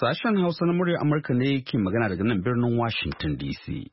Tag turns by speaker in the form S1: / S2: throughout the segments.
S1: Sashen Hausa na muryar Amurka ne ke magana daga nan birnin Washington DC.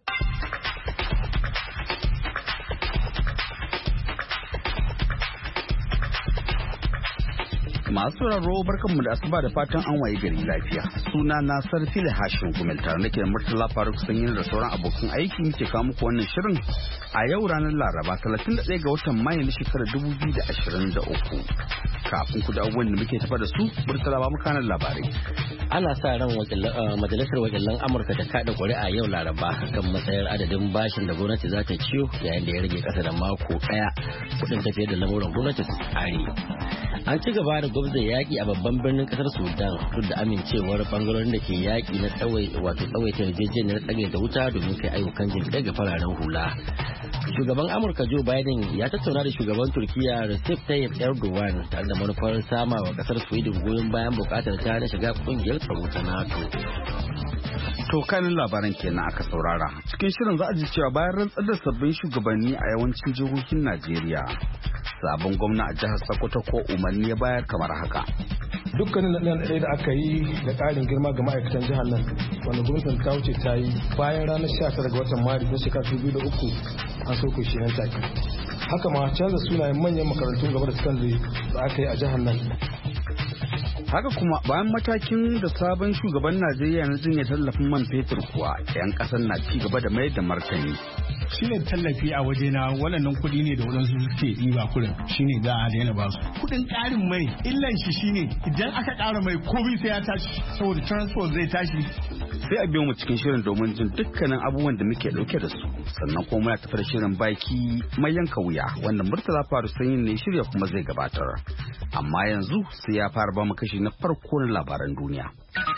S1: Masu raro barkanmu da asuba da fatan an waye gari lafiya. Suna na Sarfila Hashin Gumel tare nake da Murtala Faruk Sanyin da sauran abokan aiki muke kawo muku wannan shirin a yau ranar Laraba 31 ga watan Mayu na shekarar 2023. Kafin ku da abubuwan da muke tafa da su, Murtala ba mu kanan labarai.
S2: Ana sa ran majalisar wakilan Amurka ta kada ƙuri'a yau Laraba kan matsayar adadin bashin da gwamnati za ta ciyo yayin da ya rage ƙasa da mako ɗaya kuɗin tafiyar da lamuran gwamnati su tsari. An ci gaba da gwamnati yaƙi a babban birnin ƙasar Sudan duk da amincewar bangarorin da ke yaƙi na tsawaita yarjejeniyar tsagaita wuta domin kai ayyukan jin ga fararen hula. Shugaban Amurka Joe Biden ya tattauna da shugaban Turkiya Recep Tayyip Erdogan tare da manufar sama wa kasar Sweden goyon bayan bukatar ta na shiga kungiyar tsaro ta NATO.
S1: To kanin labaran kenan aka saurara. Cikin shirin za a ji cewa bayan rantsar da sabbin shugabanni a yawancin jihohin Najeriya, sabon gwamna a jihar Sokoto ko umarni ya bayar kamar haka.
S3: Dukkanin naɗe da aka yi da ƙarin girma ga ma'aikatan jihar nan wanda gwamnatin ta wuce ta yi bayan ranar 19 ga watan Maris na shekarar 2003 an soke shi nan take. Haka ma canza sunayen manyan makarantun gaba da sakandare da aka yi a jihar nan.
S1: Haka kuma bayan matakin da sabon shugaban Najeriya na jinya tallafin man fetur kuwa 'yan ƙasar na ci gaba da mayar da martani.
S4: Shine tallafi a wajena waɗannan kuɗi ne da waɗansu suke ɗiba kuɗin shine za a daina ba su. Kuɗin ƙarin mai illan shi shine idan aka ƙara mai komai sai ya tashi saboda transport zai tashi.
S1: Sai a biyo mu cikin shirin domin jin dukkanin abubuwan da muke ɗauke da su. Sannan kuma muna tafi da shirin baki mai yanka wuya wanda Murtala Faru Sanyin ne shirya kuma zai gabatar. Amma yanzu sai ya fara ba mu kashi na farko na labaran duniya.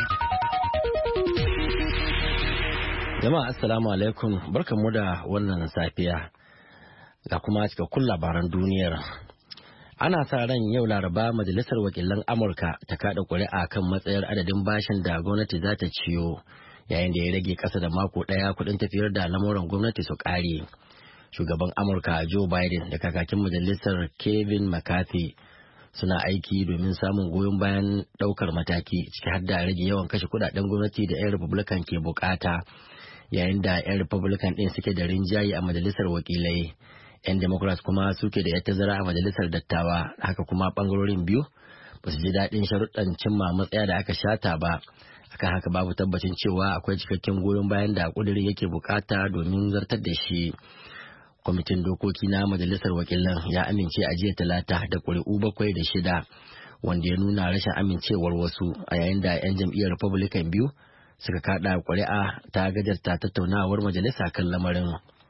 S2: Jama'a assalamu alaikum barkanmu da wannan safiya ga kuma cikakkun labaran duniyar. Ana sa ran yau Laraba majalisar wakilan Amurka ta kada ƙuri'a kan matsayar adadin bashin da gwamnati za ta ciyo yayin da ya rage ƙasa da mako ɗaya kuɗin tafiyar da lamuran gwamnati su ƙare. Shugaban Amurka Joe Biden da kakakin majalisar Kevin McCarthy suna aiki domin samun goyon bayan ɗaukar mataki ciki har da rage yawan kashe kuɗaɗen gwamnati da 'yan Republican ke bukata. Yayin da 'yan Republican ɗin suke da rinjaye a majalisar wakilai, 'yan Democrats kuma suke da 'yar tazara a majalisar dattawa. Haka kuma ɓangarorin biyu ba su ji daɗin sharuɗan cimma matsaya da aka shata ba. Akan haka babu tabbacin cewa akwai cikakken goyon bayan da ƙudurin yake bukata domin zartar da shi. Kwamitin dokoki na majalisar wakilan ya amince a jiya Talata da ƙuri'u 7-6 wanda ya nuna rashin amincewar wasu, a yayin da 'yan jam'iyyar Republican biyu suka kada ƙuri'a ta gajarta tattaunawar majalisa kan lamarin.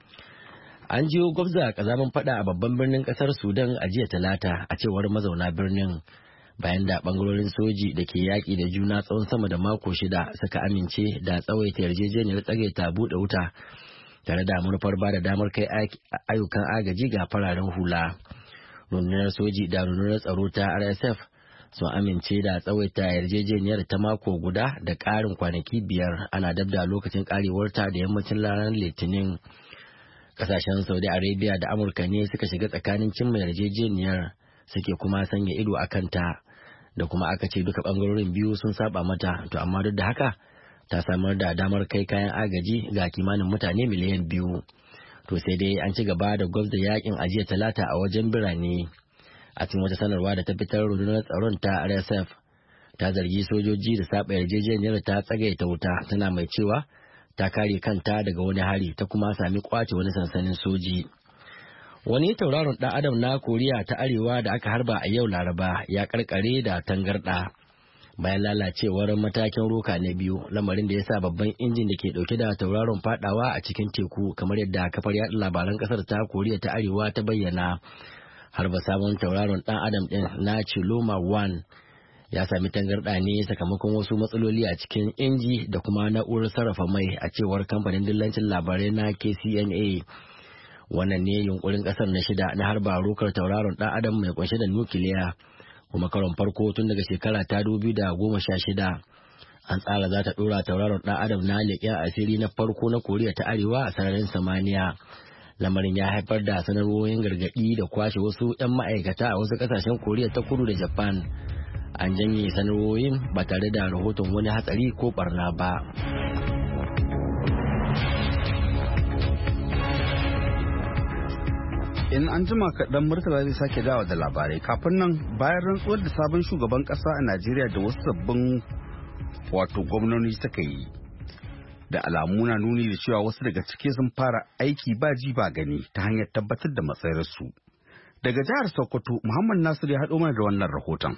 S2: An jiyo gwabza kazamin fada a babban birnin kasar Sudan a jiya Talata a cewar mazauna birnin bayan da bangarorin soji da ke yaƙi da juna tsawon sama da mako 6 suka amince da tsawaita yarjejeniyar tsagaita buɗe wuta tare da manufar ba da damar kai ayyukan agaji ga fararen hula. Rundunar soji da rundunar tsaro ta RSF sun amince da tsawaita yarjejeniyar ta mako guda da ƙarin kwanaki 5 ana dabda lokacin karewarta da yammacin ranar Litinin. Kasashen Saudi Arabia da Amurka ne suka shiga tsakanin cimma yarjejeniyar suke kuma sanya ido a kanta, da kuma aka ce duka bangarorin biyu sun saba mata, to amma duk da haka ta samar da damar kai kayan agaji ga kimanin mutane miliyan 2. To sai dai an ci gaba da gwabza yakin a jiya Talata a wajen birane. A cikin wata sanarwa da ta fitar, rundunar tsaron ta RSF ta zargi sojoji da saba yarjejeniyar ta tsagaita wuta, tana mai cewa ta kare kanta daga wani hari ta kuma sami kwace wani sansanin soji. Wani tauraron ɗan adam na Koriya ta Arewa da aka harba a yau Laraba ya karkare da tangarɗa bayan lalacewar matakin roka na biyu, lamarin da ya sa babban injin da ke dauke da tauraron fadawa a cikin teku, kamar yadda kafar yaɗa labaran kasar ta Koriya ta Arewa ta bayyana. Harba sabon tauraron dan adam din na Chiloma 1 ya sami tangarda ne sakamakon wasu matsaloli a cikin inji da kuma na'urar sarrafa mai, a cewar kamfanin dillancin labarai na KCNA. Wannan ne yunkurin kasar na 6 na harba rokar tauraron dan adam mai kunshe da nukiliya, kuma karon farko tun daga shekara ta 2016. An tsara za ta dora tauraron dan adam na leƙen asiri na farko na Koriya ta Arewa a sararin samaniya. Lamarin ya haifar da sanarwoyin gargaɗi da kwashe wasu 'yan ma'aikata a wasu ƙasashen Koriya ta Kudu da Japan. an janye sanarwoyin ba tare da rahoton wani hatsari ko barna ba.
S1: In an jima kaɗan Murtala zai sake dawa da labarai. Kafin nan, bayan rantsuwar da sabon shugaban ƙasa a Najeriya da wasu sabbin gwamnoni suka yi, da alamu na nuni da cewa wasu daga ciki sun fara aiki ba ji ba gani ta hanyar tabbatar da matsayarsu. Daga jihar Sokoto, Muhammad Nasiru ya haɗo mana da wannan rahoton.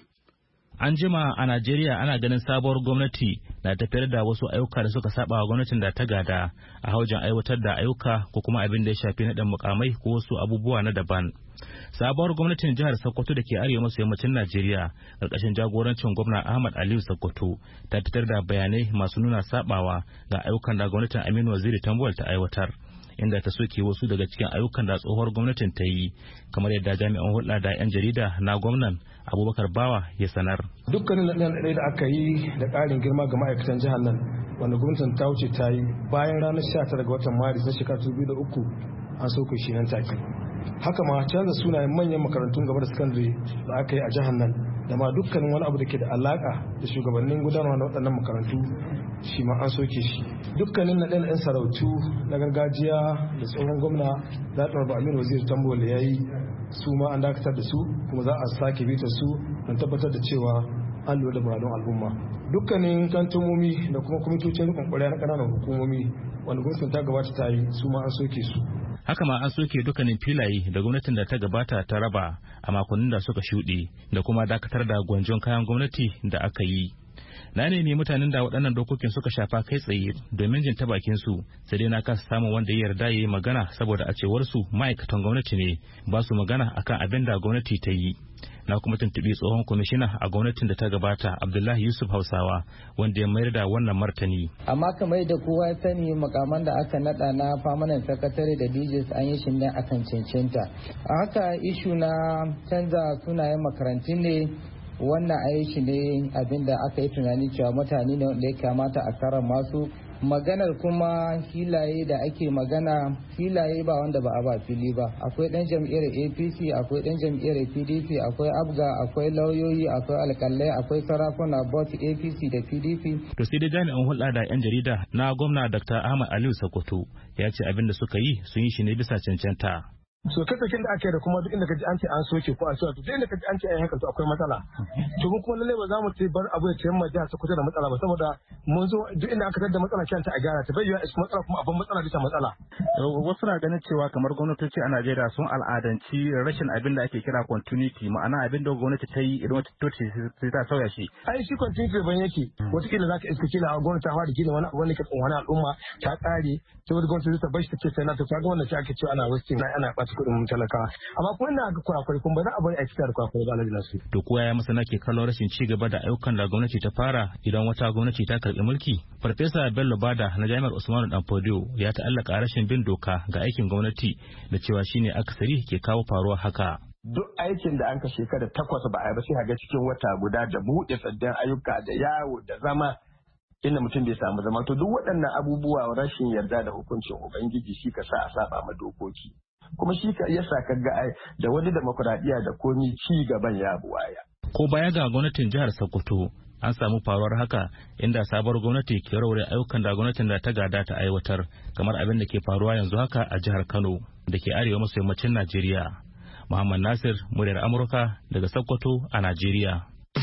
S5: An jima a Najeriya ana ganin sabuwar gwamnati na tafiyar da wasu ayyuka da suka saba wa gwamnatin da ta gada a haujin aiwatar da ayyuka ko kuma abin da ya shafi naɗin mukamai ko wasu abubuwa na daban. Sabuwar gwamnatin jihar Sokoto da ke arewa maso yammacin Najeriya ƙarƙashin jagorancin gwamna Ahmad Aliyu Sokoto ta fitar da bayanai masu nuna sabawa ga ayyukan da gwamnatin Aminu Waziri Tambuwal ta aiwatar, inda ta soke wasu daga cikin ayyukan da tsohuwar gwamnatin ta yi, kamar yadda jami'an hulɗa da 'yan jarida na gwamnan Abubakar Bawa ya sanar.
S3: Dukkanin naɗe da aka yi da ƙarin girma ga ma'aikatan jihar nan wanda gwamnatin ta wuce ta yi bayan ranar 19 ga watan Maris na shekarar 2003 an soke shi nan take. Haka ma canza sunayen manyan makarantun gaba da sakandare da aka yi a jihar nan da ma dukkanin wani abu da ke da alaka da shugabannin gudanarwa na waɗannan makarantu shi ma an soke shi. Dukkanin naɗe-naɗen sarautu na gargajiya da tsohon gwamna Zaɓar Aminu Waziri Tambuwal ya yi su ma an dakatar da su, kuma za a sake bitar su don tabbatar da cewa an lura da muradun al'umma. Dukkanin kantomomi da kuma kwamitocin rikon ƙwarya na ƙananan hukumomi wanda gwamnatin ta gabata ta yi su ma an soke su.
S5: Haka ma an soke dukkanin filaye da gwamnatin da ta gabata ta raba a makonnin da suka shuɗe da kuma dakatar da gwanjon kayan gwamnati da aka yi. Na nemi mutanen da waɗannan dokokin suka shafa kai tsaye domin jin ta bakin su, sai dai na kasa samun wanda ya yarda ya yi magana saboda a cewar su ma'aikatan gwamnati ne ba su magana akan abin da gwamnati ta yi. Na kuma tuntuɓi tsohon kwamishina a gwamnatin da ta gabata Abdullahi Yusuf Hausawa wanda ya mayar da wannan martani.
S6: Amma kamar da kowa ya sani makaman da aka nada na famanan sakatare da DJs an yi shi ne akan cancanta. A haka ishu na canza sunayen makarantun ne wannan a yi shi ne abinda aka yi tunani cewa mutane ne wanda ya kamata a karan masu maganar kuma filaye da ake magana filaye ba wanda ba a ba fili ba. Akwai dan jam'iyyar APC, akwai dan jam'iyyar PDP, akwai abga, akwai lauyoyi, akwai alkalai, akwai sarakuna both APC da PDP.
S5: To sai dai jami'an hulɗa da 'yan jarida na gwamna Dr. Ahmad Aliyu Sokoto ya ce abin da suka yi sun yi shi ne bisa cancanta.
S3: So kasakin da aka yi da kuma duk inda kaji an ce an soke ko an soke duk inda kaji an ce ai haka to akwai matsala. To mun kuma lalle ba za mu ce bar abu ya tayyama jiha su kusa da matsala ba saboda mun zo duk inda aka tada matsala kanta a gyara ta bai yiwa iska matsala kuma abin matsala bisa matsala.
S7: Wasu na ganin cewa kamar gwamnatoci a Najeriya sun al'adanci rashin abin da ake kira continuity, ma'ana abin da gwamnati ta yi idan wata toce sai ta sauya shi.
S3: Ai shi continuity ban yake wataƙila za ka iska kila a gwamnati ta fara gina wani abu ne ka tsohon al'umma ta ƙare saboda gwamnati ta bashi ta ce sai na ta kaga wannan ta ake cewa ana wasting ana ɓata kuɗin talakawa, amma kuma ina ga kurakurai kuma ba za a bari a cikin kurakurai ba na su.
S5: To kowa ya masana ke kallon rashin ci gaba da ayyukan da gwamnati ta fara idan wata gwamnati ta karɓi mulki. Farfesa Bello Bada na Jami'ar Usmanu Danfodiyo ya ta'allaka rashin bin doka ga aikin gwamnati da cewa shine akasari ke kawo faruwa haka.
S8: Duk aikin da an ka shekara 8 ba a yi ba sai ga cikin wata guda da buɗe sabbin ayyuka da yawo da zama inda mutum bai samu zama. To duk waɗannan abubuwa rashin yarda da hukuncin Ubangiji shi ka sa a saba ma dokoki. Kuma shi ka yasa ka ga da wani demokuraɗiyya da komi ci gaban ya buwaya.
S5: Ko baya ga gwamnatin jihar Sokoto an samu faruwar haka inda sabuwar gwamnati ke raure ayyukan da gwamnatin da ta gada ta aiwatar, kamar abin da ke faruwa yanzu haka a jihar Kano da ke arewa maso yammacin Najeriya. Muhammad Nasir, muryar Amurka daga Sokoto a Najeriya.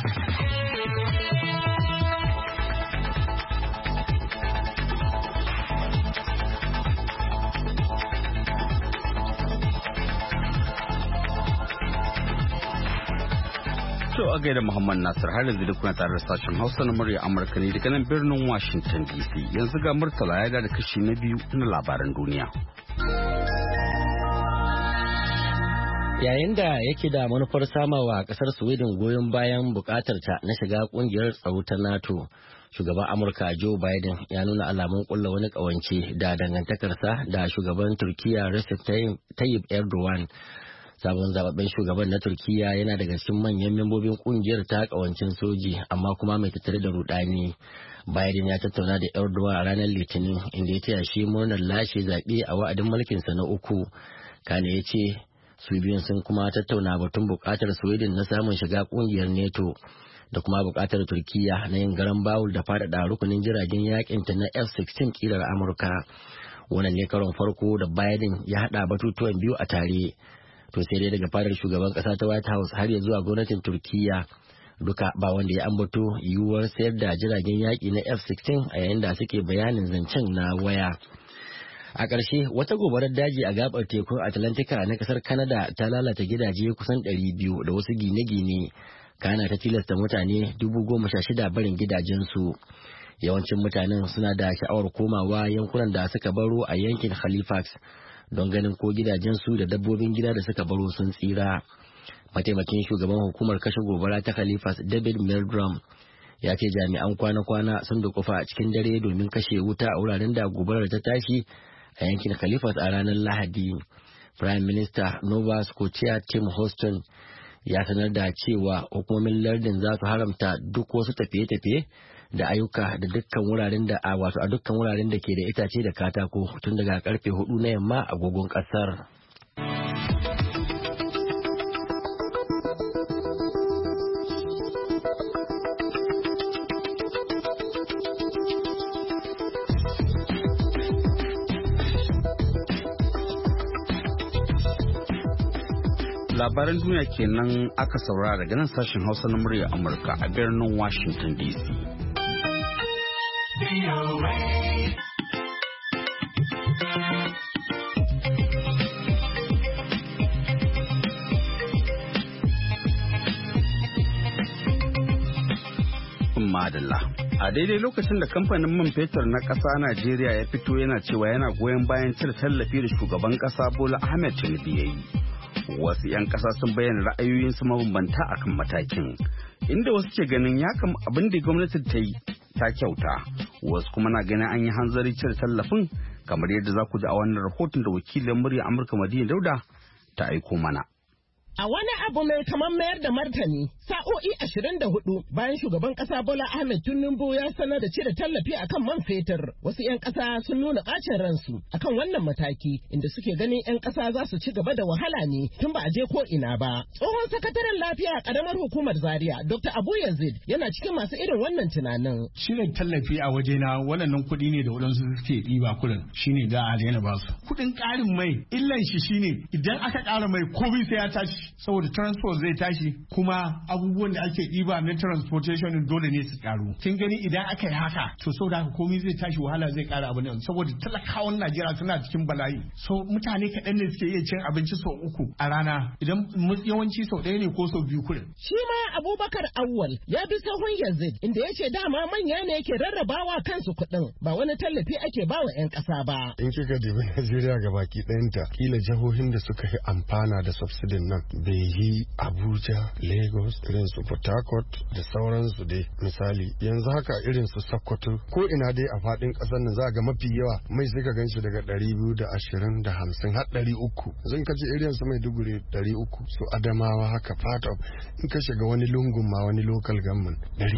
S1: To a gaida Muhammad Nasir har yanzu da kuna tare da sashen Hausa na murya Amurka ne daga nan birnin Washington DC. Yanzu ga Murtala ya da kashi na biyu na labaran duniya.
S2: Yayin da yake da manufar samawa kasar Sweden goyon bayan bukatar ta na shiga kungiyar tsaro ta NATO, shugaban Amurka Joe Biden ya nuna alamun kulla wani kawance da dangantakarsa da shugaban Turkiya Recep Tayyip Erdogan. Sabon zababben shugaban na Turkiya yana daga cikin manyan membobin kungiyar ta kawancin soji amma kuma mai tattare da rudani. Biden ya tattauna da Erdogan a ranar Litinin inda ya taya shi murnar lashe zaɓe a wa'adin mulkinsa na 3. Kane ya ce su biyun sun kuma tattauna batun buƙatar Sweden na samun shiga kungiyar NATO da kuma buƙatar Turkiyya na yin garan bawul da faɗaɗa rukunin jiragen yakin ta na F-16 ƙirar Amurka. Wannan ne karon farko da Biden ya haɗa batutuwan biyu a tare. To sai dai daga fadar shugaban ƙasa ta White House har ya zuwa gwamnatin Turkiyya duka ba wanda ya ambato yiwuwar sayar da jiragen yaƙi na F-16 a yayin da suke bayanin zancen na waya. A ƙarshe wata gobarar daji a gabar tekun Atlantika na ƙasar Canada ta lalata gidaje kusan 200 da wasu gine-gine, kana ta tilasta mutane 16,000 barin gidajensu. Yawancin mutanen suna da sha'awar komawa yankunan da suka baro a yankin Halifax don ganin ko gidajensu da dabbobin gida da suka baro sun tsira. Mataimakin shugaban hukumar kashe gobara ta Halifax, David Meldrum, ya ce jami'an kwana-kwana sun dukufa a cikin dare domin kashe wuta a wuraren da gobarar ta tashi a yankin Halifax a ranar Lahadi. Prime Minister Nova Scotia Tim Houston ya sanar da cewa hukumomin lardin za su haramta duk wasu tafiye-tafiye da ayyuka da dukkan wuraren da a dukkan wuraren da ke da itace da katako tun daga karfe 4 na yamma a agogon kasar.
S1: Labaran duniya kenan aka saurara daga nan sashen Hausa na murya Amurka a birnin Washington DC. Madalla. A daidai lokacin da kamfanin man fetur na ƙasa Najeriya ya fito yana cewa yana goyon bayan cire tallafi da shugaban ƙasa Bola Ahmed Tinubu ya yi. Wasu 'yan ƙasa sun bayyana ra'ayoyinsu mabambanta akan matakin, inda wasu ke ganin ya kama abin da gwamnati ta yi ta kyauta, wasu kuma na ganin an yi hanzari cire tallafin, kamar yadda za ku ji a wannan rahoton da wakilin murya Amurka Madina Dauda ta aiko mana.
S9: A wani abu mai kamar mayar da martani, sa'o'i 24 bayan shugaban kasa Bola Ahmed Tinubu ya sanar da cire tallafi akan man fetur, wasu 'yan kasa sun nuna bacin ransu akan wannan mataki, inda suke ganin 'yan kasa za su ci gaba da wahala ne tun ba a je ko ina ba. Tsohon sakataren lafiya a karamar hukumar Zaria, Dr. Abu Yazid, yana cikin masu irin wannan tunanin.
S4: Cire tallafi a wajena waɗannan kuɗi ne da waɗansu suke ɗiba kuɗin, shine da a daina ba su. Kuɗin ƙarin mai illan shi shine idan aka ƙara mai komai sai ya tashi. Saboda transport zai tashi, kuma abubuwan da ake ɗiba na transportation dole ne su karu. Kin gani idan aka yi haka to saboda haka komai zai tashi, wahala zai ƙara abu ne, saboda talakawan Najeriya suna cikin bala'i. So mutane kaɗan ne suke iya cin abinci sau 3 a rana, idan yawanci sau 1 ne ko sau 2 kurin.
S9: Shi ma Abubakar Awwal ya bi sahun Yazid, inda ya ce dama manya ne yake rarrabawa kansu kuɗin, ba wani tallafi ake bawa 'yan ƙasa ba.
S10: In kika dibi Najeriya gabaki ɗayanta, kila jihohin da suka yi amfana da subsidin nan bai yi Abuja, Lagos, irin su Port Harcourt da sauransu dai. Misali yanzu haka irin su Sokoto, ko ina dai a faɗin ƙasar nan za ga mafi yawa mai sai ka ganshi daga 220 da 50 har 300. Zan kace irin su Maiduguri 300, su Adamawa haka part of, in ka shiga wani lungun ma wani local government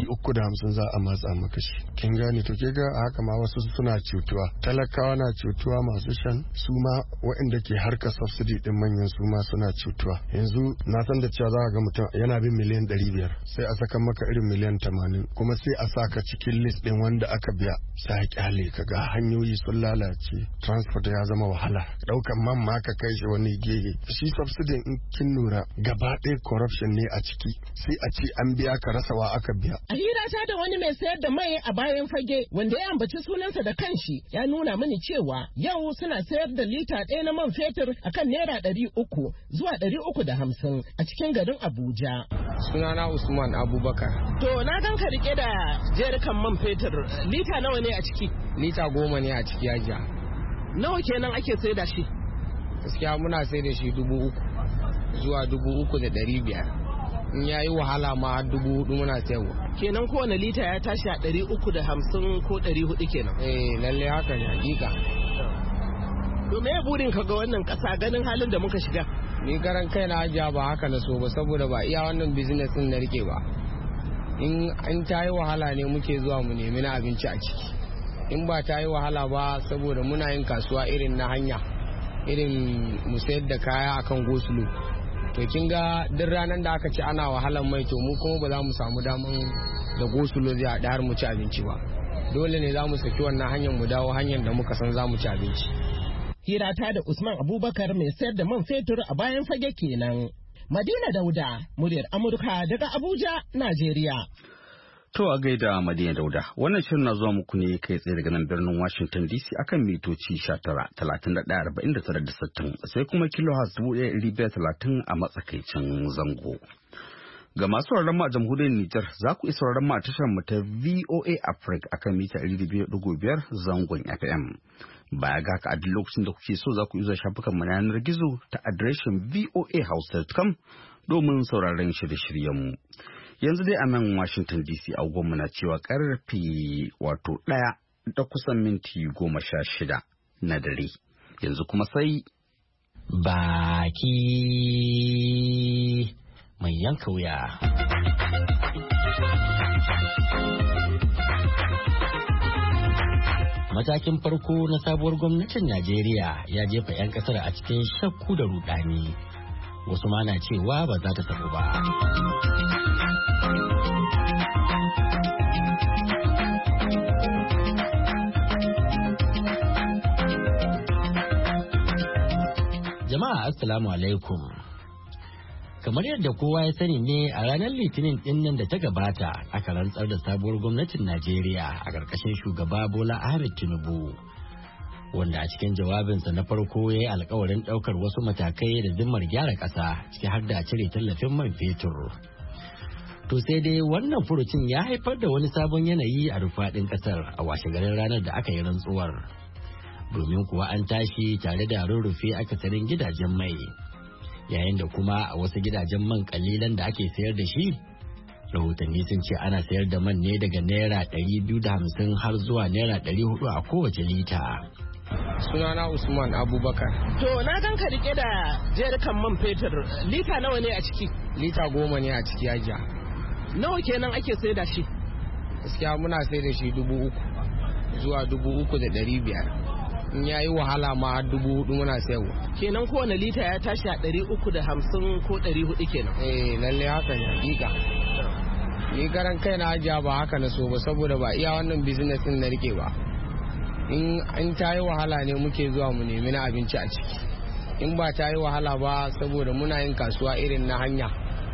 S10: 350 za a matsa maka shi. Kin gane to ke ga haka ma wasu suna cutuwa, talakawa na cutuwa, masu shan su ma waɗanda ke harkar subsidy din manyan su ma suna cutuwa. Yanzu na san da cewa za ka ga mutum yana bin miliyan 500 sai a saka maka irin miliyan 80 kuma sai a saka cikin list din wanda aka biya, sai a kyale ka ga hanyoyi sun lalace, transport ya zama wahala, daukan man ma ka kai shi wani gehe. Shi subsidy in kin lura gaba ɗaya corruption ne a ciki, sai a ce an biya ka rasa wa aka biya.
S9: A hira ta da wani mai sayar da mai a bayan fage wanda ya ambaci sunansa da kanshi, ya nuna mini cewa yau suna sayar da lita 1 na man fetur akan naira 300 zuwa 350 a cikin garin Abuja.
S11: Sunana Usman Abubakar.
S9: To na gan ka rike da jerikan man fetur, lita nawa ne a ciki?
S11: Lita 10 ne a ciki ajiya.
S9: Nawa kenan ake sai da shi?
S11: Gaskiya muna sai da shi 3,000 zuwa 3,500. In yayi wahala ma har 4,000 muna sayarwa.
S9: Kenan kowane lita ya tashi a 350 ko 400 kenan?
S11: Lalle haka ne hakika.
S9: To me burin ka ga wannan kasa ganin halin da muka shiga?
S11: Ni garan kai na ajiya ba haka na so ba, saboda ba iya wannan business din na rike ba. In ta yi wahala ne muke zuwa mu nemi na abinci a ciki. In ba ta yi wahala ba, saboda muna yin kasuwa irin na hanya, irin mu sayar da kaya akan gosulo. to kin ga duk ranar da aka ce ana wahalar mai to mu kuma ba za mu samu daman da gosulo zai haɗa har mu ci abinci ba. Dole ne za mu saki wannan hanyar mu dawo hanyar da muka san za mu ci abinci.
S9: Hirata da Usman Abubakar mai sayar da man fetur a bayan fage kenan. Madina Dauda, muryar Amurka daga Abuja, Najeriya.
S1: To a gaida Madina Dauda, wannan shirin na zuwa muku ne kai tsaye daga nan birnin Washington DC akan mitoci 19-31-49-60 sai kuma kilohertz 1530 a matsakaicin zango. Ga masu sauraron mu a jamhuriyar Nijar za ku iya sauraron mu a tashar mu ta VOA Africa akan mita 200.5 zangon FM. Baya ga haka a duk lokacin da kuke so za ku iya shafukan mu na yanar gizo ta adireshin voahouse.com domin sauraron shirye-shiryen mu. Yanzu dai a nan Washington DC agogonmu na cewa karfe 1 da kusan minti 16 na dare. Yanzu kuma sai
S2: baki mai yanka wuya. Matakin farko na sabuwar gwamnatin Najeriya ya jefa 'yan kasar a cikin shakku da rudani. Wasu ma na cewa ba za ta tafi ba. Jama'a assalamu alaikum. Kamar yadda kowa ya sani ne a ranar Litinin dinnan da ta gabata aka rantsar da sabuwar gwamnatin Najeriya a ƙarƙashin shugaba Bola Ahmed Tinubu. Wanda a cikin jawabinsa na farko ya yi alkawarin ɗaukar wasu matakai da zimmar gyara ƙasa ciki har da cire tallafin man fetur. To sai dai wannan furucin ya haifar da wani sabon yanayi a rufaɗin ƙasar a washegarin ranar da aka yi rantsuwar. Domin kuwa an tashi tare da rurrufe akasarin gidajen mai. Yayin da kuma a wasu gidajen man kalilan da ake sayar da shi, rahotanni sun ce ana sayar da man ne daga naira 250 har zuwa naira 400 a kowace lita.
S11: Sunana Usman Abubakar.
S9: To na gan ka rike da jerikan man fetur, lita nawa ne a ciki?
S11: Lita 10 ne a ciki ajiya.
S9: Nawa kenan ake sayar da shi?
S11: Gaskiya muna sayar da shi 3,000 zuwa 3,500. In ya yi wahala ma 4,000 muna sayarwa.
S9: Kenan kowane lita ya tashi a 350 ko 400 kenan?
S11: Lalle haka ne hakika. Ni garan kai na ajiya ba haka na so ba saboda ba iya wannan business din na rike ba. In ta yi wahala ne muke zuwa mu nemi na abinci a ciki. In ba ta yi wahala ba saboda muna yin kasuwa irin na hanya,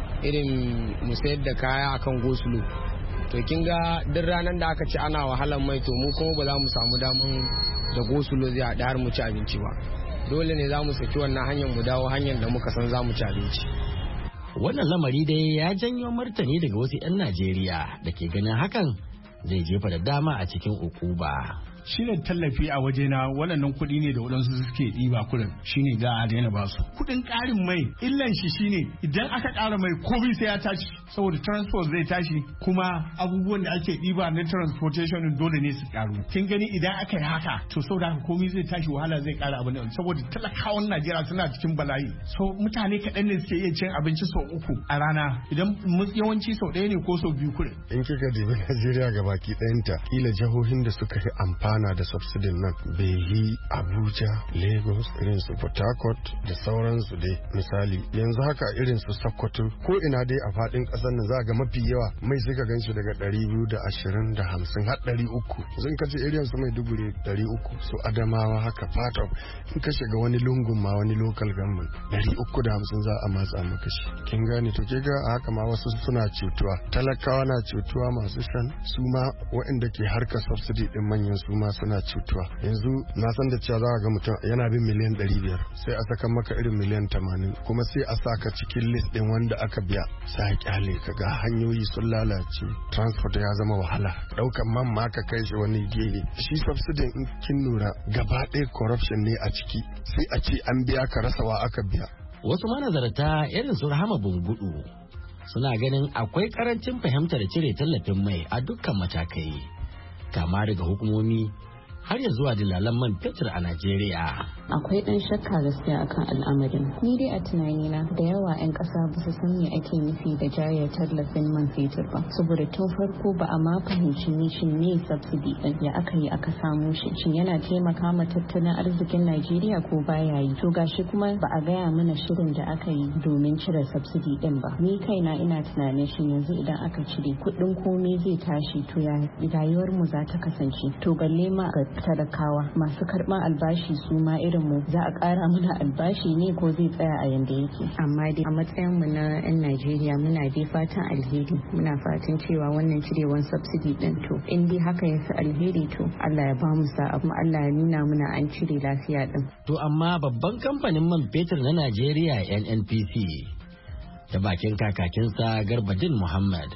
S11: irin mu sayar da kaya akan gosulo. To kin ga duk ranar da aka ci ana wahalar mai to mu kuma ba za mu samu daman da gosulo zai haɗa har mu ci abinci ba. Dole ne za mu saki wannan hanyar mu dawo hanyar da muka san za mu ci abinci.
S2: Wannan lamari dai ya janyo martani daga wasu 'yan Najeriya da ke ganin hakan zai jefa da dama a cikin ukuba.
S4: Shine tallafi a wajena waɗannan kuɗi ne da waɗansu suke ɗiba kuɗin shine za a daina ba su. Kuɗin ƙarin mai illan shi shine idan aka ƙara mai komai sai ya tashi saboda transport zai tashi kuma abubuwan da ake ɗiba na transportation dole ne su ƙaru. Kin gani idan aka yi haka to saboda haka komai zai tashi wahala zai ƙara abin da saboda talakawan Najeriya suna cikin bala'i. So mutane kaɗan ne suke iya cin abinci sau 3 a rana idan yawanci sau 1 ne ko sau 2 kuɗin.
S10: In kika dibi Najeriya gabaki ɗayanta kila jihohin da suka yi amfani da subsidin nan bai yi Abuja, Lagos, irin su Port Harcourt da sauransu dai. Misali yanzu haka irin su Sokoto ko ina dai a fadin kasar nan za ga mafi yawa mai suka ganshi daga 220 da 50 har 300. Zan kace irin su Maiduguri 300 su Adamawa haka fata in ka shiga wani lungun ma wani local government 350 za a matsa maka shi. Kin gane to kiga haka ma wasu suna cutuwa. Talakawa na cutuwa masu shan su ma waɗanda ke harkar subsidy din manyan su ma suna cutuwa. Yanzu na san da cewa za ga mutum yana bin miliyan 500 sai a saka maka irin miliyan 80 kuma sai a saka cikin list din wanda aka biya sai a kyale ka ga hanyoyi sun lalace, transport ya zama wahala, daukan man ma ka kai shi wani gehe. Shi subsidy in kin lura gaba ɗaya corruption ne a ciki, sai a ce an biya ka rasawa aka biya.
S2: Wasu manazarta irin su Rahama Bungudu suna ganin akwai karancin fahimtar cire tallafin mai a dukkan matakai, kama daga hukumomi har ya zuwa dillalan man fetur a Najeriya.
S12: Akwai ɗan shakka gaskiya akan al'amarin. Ni dai a tunanina da yawa 'yan ƙasa ba su san me ake nufi da jayar tallafin man fetur ba. Saboda tun farko ba a ma fahimci shin ne subsidy ɗin ya aka yi aka samu shi. Shin yana taimaka ma tattalin arzikin Najeriya ko baya yi? To gashi kuma ba a gaya mana shirin da aka yi domin cire subsidy ɗin ba. Ni kaina ina tunanin shi yanzu idan aka cire kuɗin komai zai tashi to ya rayuwar mu za ta kasance. To balle ma ga talakawa masu karɓar albashi su ma irin mu za a ƙara mana albashi ne ko zai tsaya a yanda yake. Amma dai a matsayin mu na 'yan Najeriya muna dai fatan alheri, muna fatan cewa wannan cirewan subsidy din to in dai haka ya fi alheri to Allah ya ba mu sa'a kuma Allah ya nuna muna an cire lafiya din.
S2: To amma babban kamfanin man fetur na Najeriya NNPC da bakin kakakinsa Garbadin Muhammad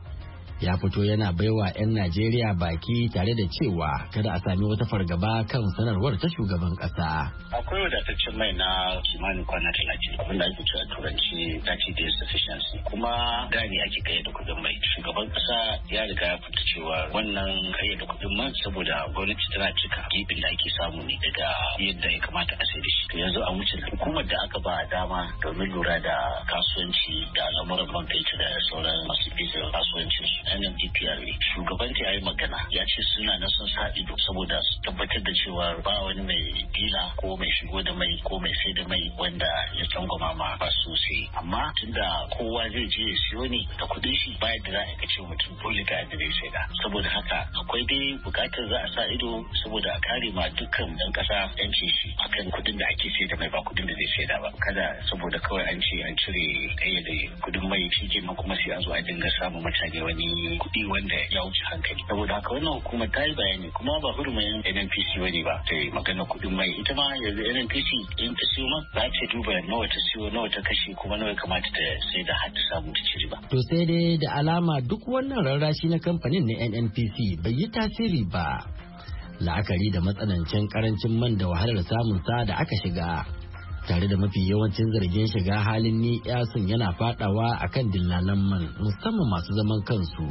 S2: ya fito yana baiwa 'yan Najeriya baki tare da cewa kada a sami wata fargaba kan sanarwar ta shugaban kasa.
S13: Akwai wadataccen mai na kimanin kwana 30 abinda ake cewa turanci 30 days sufficiency kuma da ne ake kayyade kudin mai. Shugaban kasa ya riga ya fita cewa wannan kayyade kudin man saboda gwamnati tana cika gibin da ake samu ne daga yadda ya kamata a sai da shi. To yanzu an wuce hukumar da aka ba dama domin lura da kasuwanci da al'amuran man fetur da sauran masu bisa kasuwancin su. NNPPR shugabanta ya yi magana ya ce suna na sun sa ido saboda su tabbatar da cewa ba wani mai dila ko mai shigo da mai ko mai sai da mai wanda ya tsangwama ma ba su sai amma tunda kowa zai je ya siyo ne da kudin shi bayan da za a ce mutum dole ga yadda zai sai da saboda haka akwai dai bukatar za a sa ido saboda a kare ma dukkan dan kasa yanci shi akan kudin da ake sai da mai ba kudin da zai sai da ba kada saboda kawai an ce an cire kayyade kudin mai shi kenan kuma sai a zo a dinga samun mutane wani kuɗi wanda ya wuce hankali saboda haka wannan hukumar ta yi bayani kuma ba hurumin NNPC bane ba ta yi magana kuɗin mai ita ma yanzu NNPC in ta siyo ma za ta duba nawa ta siyo nawa ta kashe kuma nawa kamata ta sai da har ta samu ta cire ba.
S2: To sai dai da alama duk wannan rarrashi na kamfanin na NNPC bai yi tasiri ba la'akari da matsanancin karancin man da wahalar samun sa da aka shiga tare da mafi yawancin zargin shiga halin ni'yasun yana fadawa akan dillalan man musamman masu zaman kansu.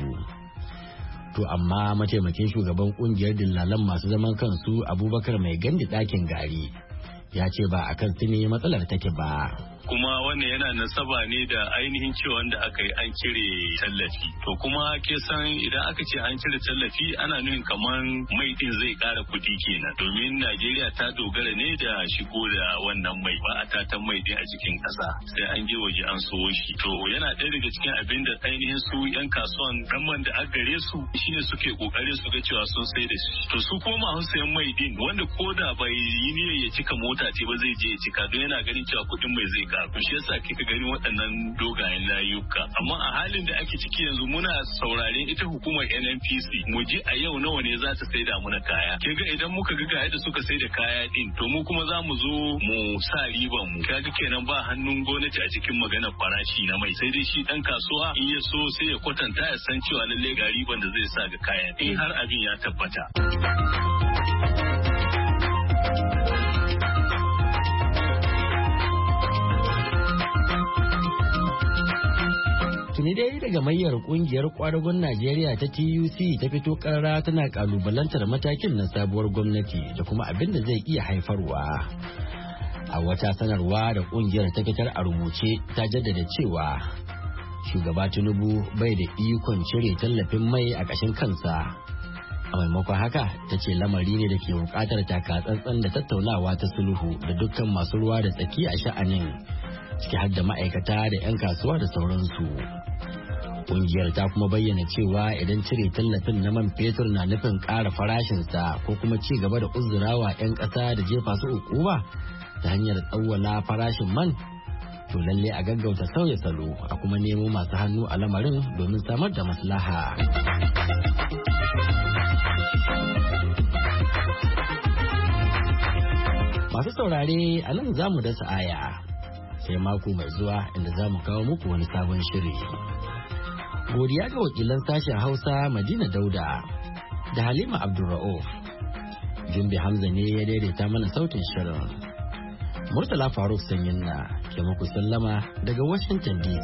S2: To amma mataimakin shugaban kungiyar dillalan masu zaman kansu Abubakar Mai Gandi ɗakin gari ya ce ba akan su ne matsalar take ba.
S14: kuma wannan yana nasaba ne da ainihin cewa da aka yi an cire tallafi to kuma ke san idan aka ce an cire tallafi ana nufin kaman mai din zai kara kuɗi kenan domin Najeriya ta dogara ne da shigo da wannan mai ba a tatan mai din a cikin ƙasa sai an je waje an sowo shi to yana ɗaya daga cikin abin da ainihin su yan kasuwan gamman da aka gare su shine suke kokarin su ga cewa sun sai da shi to su kuma masu sayan mai din wanda koda bai yi niyyar ya cika mota ce ba zai je ya cika don yana ganin cewa kuɗin mai zai karu shi yasa kika gani waɗannan dogayen layuka amma a halin da ake ciki yanzu muna sauraren ita hukumar NNPC mu ji a yau nawa ne za ta saida muna kaya kinga idan muka ga yadda suka saida kaya din to mu kuma za mu zo mu sa riban mu kaga kenan ba hannun gwamnati a cikin maganar farashi na mai sai dai shi dan kasuwa in ya so sai ya kwatanta ya san cewa lalle ga riban da zai sa ga kaya in har abin ya tabbata.
S2: Tuni dai daga mayar kungiyar kwadagon Najeriya ta TUC ta fito karara tana kalubalantar matakin na sabuwar gwamnati da kuma abin da zai iya haifarwa. A wata sanarwa da kungiyar ta fitar a rubuce ta jaddada cewa shugaba Tinubu bai da ikon cire tallafin mai a ƙashin kansa. A maimakon haka ta ce lamari ne da ke buƙatar takatsantsan da tattaunawa ta sulhu da dukkan masu ruwa da tsaki a sha'anin ciki har da ma'aikata da 'yan kasuwa da sauransu. Kungiyar ta kuma bayyana cewa idan cire tallafin na man fetur na nufin ƙara farashinsa ko kuma ci gaba da uzurawa 'yan ƙasa da jefa su hukuma ta hanyar tsawwala farashin man to lalle a gaggauta sauya salo a kuma nemo masu hannu a lamarin domin samar da maslaha. Masu saurare a nan za mu dasa aya sai mako mai zuwa inda za mu kawo muku wani sabon shiri. Godiya ga wakilan sashen Hausa Madina Dauda da Halima Abdulra'uf. Jumbe Hamza ne ya daidaita mana sautin shirin. Murtala Faruk Sanyinna ke muku sallama daga Washington DC.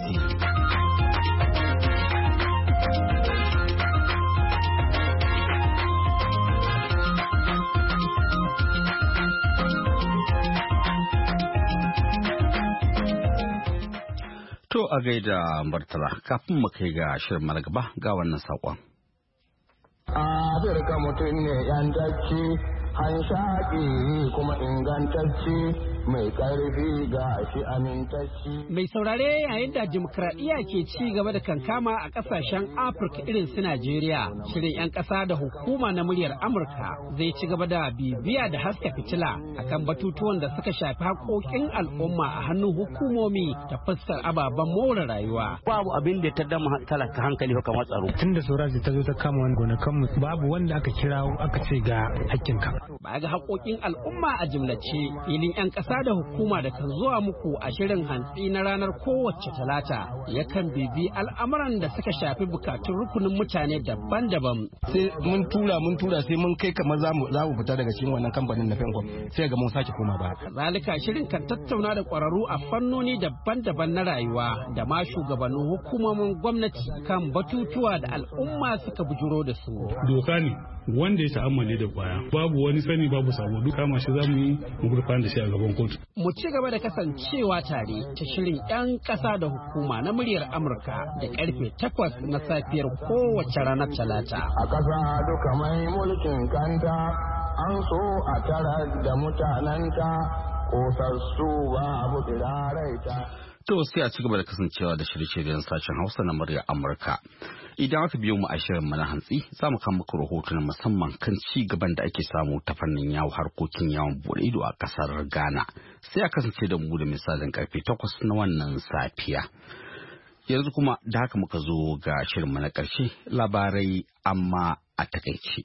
S1: To a gaida Murtala kafin mu kai ga shirin mana gaba ga wannan saƙon.
S15: Afirka mutum ne yantacce, hanshaƙi kuma ingantacce, mai ƙarfi ga shi amintacce.
S16: Mai saurare yayin da dimokuraɗiyya ke ci gaba da kankama a ƙasashen Afirka irin su Najeriya, shirin 'yan ƙasa da hukuma na muryar Amurka zai ci gaba da bibiya da haska fitila akan batutuwan da suka shafi haƙoƙin al'umma a hannun hukumomi da fuskar ababen more rayuwa.
S17: Babu abin da ta dama talaka hankali ko kamar tsaro.
S3: Tun da Soraji ta zo ta kama wani gonakanmu babu wanda aka kirawo aka ce ga hakkinka.
S16: Ba ga haƙoƙin al'umma a jimlace filin 'yan ƙasa da hukuma da kan zuwa muku a shirin hantsi na ranar kowace talata yakan bibi al'amuran da suka shafi bukatun rukunin mutane daban-daban.
S3: Sai mun tura sai mun kai kamar za mu fita daga cikin wannan kamfanin na Fencom sai ga mun sake koma ba.
S16: Zalika shirin kan tattauna da ƙwararru a fannoni daban-daban na rayuwa da ma shugabannin hukumomin gwamnati kan batutuwa da al'umma suka bujuro da su.
S18: Doka ne wanda ya ta'ammali da kwaya babu wani sani babu sabo duka ma shi zamu yi mu gurfana da shi a gaban kotu.
S16: Mu ci gaba da kasancewa tare ta shirin 'yan ƙasa da hukuma na muryar Amurka da karfe 8 na safiyar kowace ranar Talata.
S15: A ƙasa duka mai mulkin kanta an so a tara da mutanenta kosassu babu tsiraraita.
S1: To sai a ci gaba da kasancewa da shirye-shiryen sashen Hausa na muryar Amurka. Idan aka biyo mu a shirin mana hantsi, za mu kama muku rahoto na musamman kan ci gaban da ake samu ta fannin yawo harkokin yawon bude ido a kasar Ghana. Sai a kasance da mu da misalin karfe 8 na wannan safiya. Yanzu kuma da haka muka zo ga shirin mana ƙarshe labarai amma a takaice.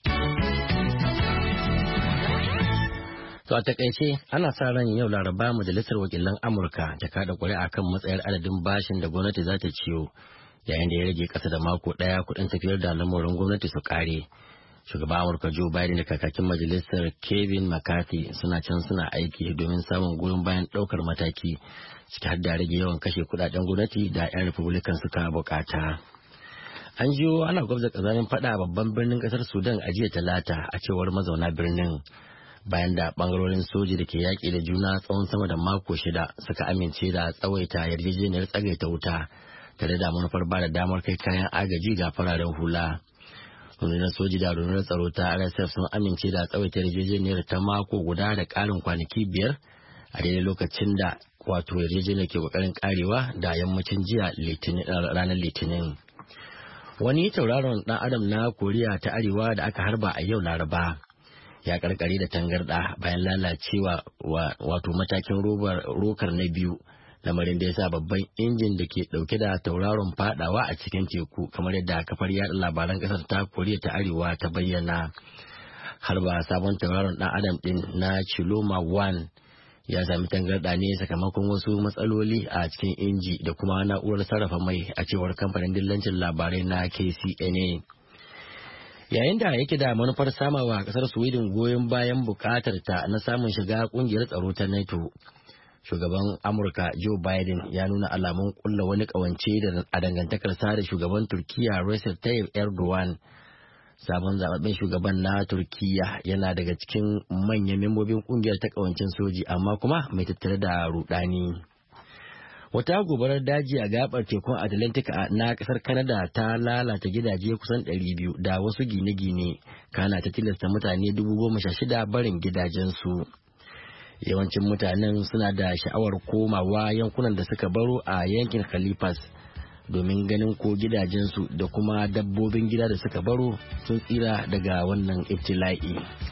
S2: To a takaice ana sa ran yau Laraba majalisar wakilan Amurka ta kada ƙuri'a kan matsayar adadin bashin da gwamnati za ta ciyo yayin da ya rage ƙasa da mako ɗaya kuɗin tafiyar da lamurin gwamnati su ƙare. Shugaban Amurka Joe Biden da kakakin majalisar Kevin McCarthy suna can suna aiki domin samun goyon bayan ɗaukar mataki ciki har da rage yawan kashe kuɗaɗen gwamnati da 'yan Republican suka bukata. An jiyo ana gwabza ƙazamin faɗa a babban birnin ƙasar Sudan a jiya Talata a cewar mazauna birnin. Bayan da bangarorin soji da ke yaƙi da juna tsawon sama da mako 6 suka amince da tsawaita yarjejeniyar tsagaita wuta tare da manufar ba da damar kai kayan agaji ga fararen hula. Rundunar soji da rundunar tsaro ta RSF sun amince da tsawaita yarjejeniyar ta mako guda da ƙarin kwanaki 5 a daidai lokacin da wato yarjejeniyar ke ƙoƙarin karewa da yammacin jiya ranar Litinin. Wani tauraron ɗan adam na Koriya ta Arewa da aka harba a yau Laraba ya karkare da tangarda bayan lalacewa wato matakin rokar na biyu, lamarin da ya sa babban injin da ke dauke da tauraron fadawa a cikin teku kamar yadda kafar yada labaran kasar ta Koriya ta Arewa ta bayyana. Harba sabon tauraron dan adam din na Chiloma 1 ya sami tangarda ne sakamakon wasu matsaloli a cikin inji da kuma na'urar sarrafa mai a cewar kamfanin dillancin labarai na KCNA. Yayin da yake da manufar samawa kasar Sweden goyon bayan bukatar ta na samun shiga kungiyar tsaro ta NATO, shugaban Amurka Joe Biden ya nuna alamun kulla wani kawance a dangantakarsa da shugaban Turkiya Recep Tayyip Erdogan. Sabon zababben shugaban na Turkiya yana daga cikin manyan membobin kungiyar ta kawancin soji amma kuma mai tattare da rudani. Wata gobarar daji a gabar tekun Atlantic na kasar Canada ta lalata gidaje kusan 200 da wasu gine-gine, kana ta tilasta mutane 16,000 barin gidajensu. Yawancin mutanen suna da sha'awar komawa yankunan da suka baro a yankin Halifax domin ganin ko gidajensu da kuma dabbobin gida da suka baro sun tsira daga wannan ibtila'i.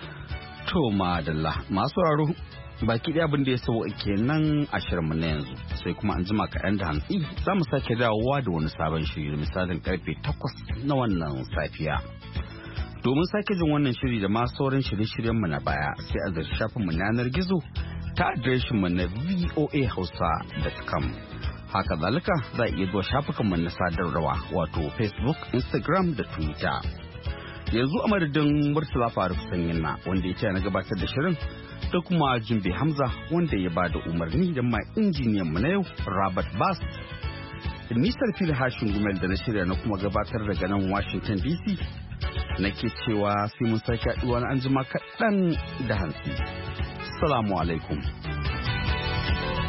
S1: To madalla masu raro baki ɗaya abin da ya sauwa kenan a shirinmu na yanzu, sai kuma an jima kaɗan da hantsi za mu sake dawowa da wani sabon shiri da misalin karfe 8 na wannan safiya. Domin sake jin wannan shiri da ma sauran shirye-shiryenmu na baya sai a zai shafinmu na yanar gizo ta adireshinmu na voahausa.com. Haka zalika za a iya zuwa shafukanmu na sadarwa wato Facebook, Instagram da Twitter. Yanzu a madadin Murtala Faruk Sanyinna wanda ya ce na gabatar da shirin da kuma Jumbe Hamza wanda ya bada umarni da ma injiniyan mu na yau Robert Bass. Nisar fili hashin gumel da na shirya na kuma gabatar daga nan Washington DC nake cewa sai mun sake haɗuwa na anjima kaɗan da hantsi. Assalamu alaikum.